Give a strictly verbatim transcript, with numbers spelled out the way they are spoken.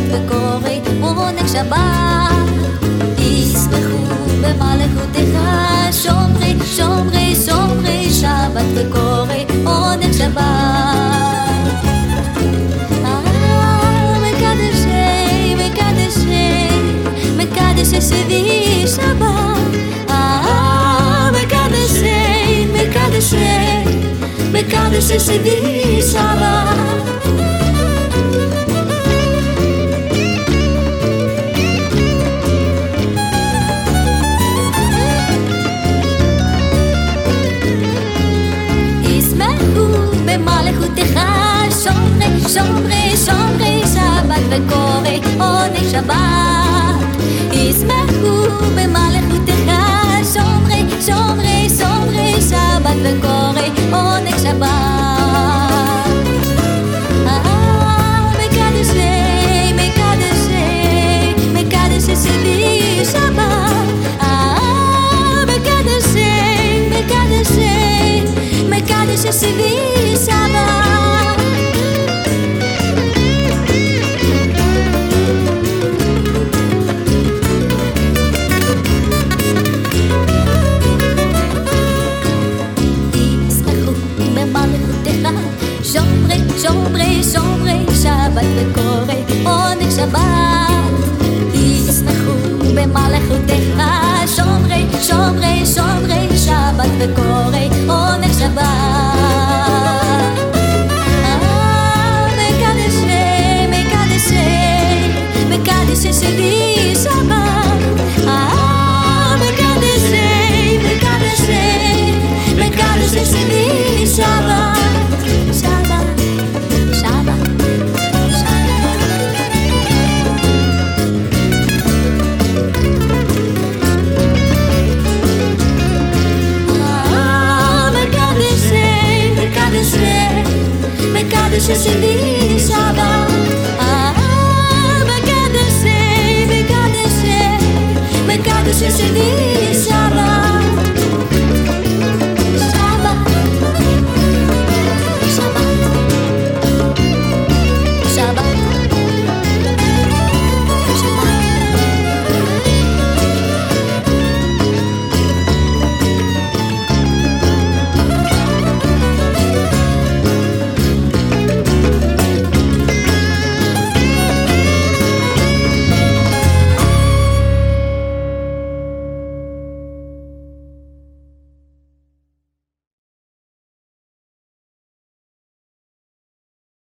שבת וקורא עונג שבת. ישמחו במלכותך שומרי שומרי שומרי שבת וקורא עונג שבת. אה מקדשי מקדשי מקדשי שבי שבת. אה מקדשי מקדשי מקדשי שבי שבת. במלכותך שומרי שומרי שומרי שבת וקורא עונג שבת. ישמחו במלכותך שומרי שומרי שומרי שבת וקורא עונג שבת. אה מקדשי מקדשי מקדשי שבי שבת. אה מקדשי מקדשי מקדשי שבי שומרי שומרי שבת וקורא עונג שבת. ישמחו במלכותך שומרי שומרי שומרי שבת וקורא